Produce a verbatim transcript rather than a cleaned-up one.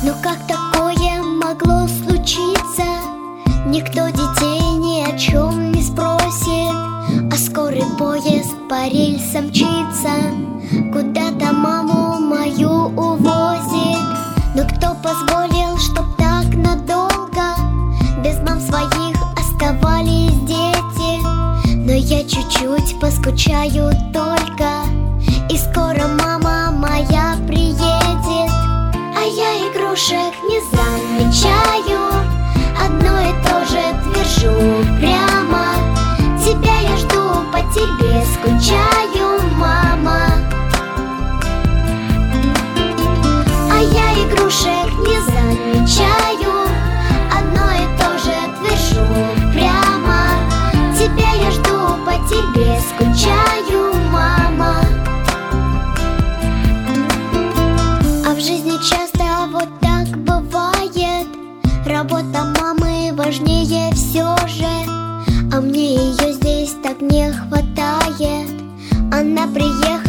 Но как такое могло случиться? Никто детей ни о чем не спросит, а скорый поезд по рельсам мчится, куда-то маму мою увозит. Но кто позволил, чтоб так надолго без мам своих оставались дети? Но я чуть-чуть поскучаю только, и скоро мама моя приедет. А я игрушек не замечаю, одно и то же твержу прямо: тебя я жду, по тебе скучаю, мама. А я игрушек не замечаю, одно и то же твержу прямо: тебя я жду, по тебе скучаю, мама. А в жизни часто вот так бывает, работа мамы важнее все же, а мне ее здесь так не хватает. Она приехала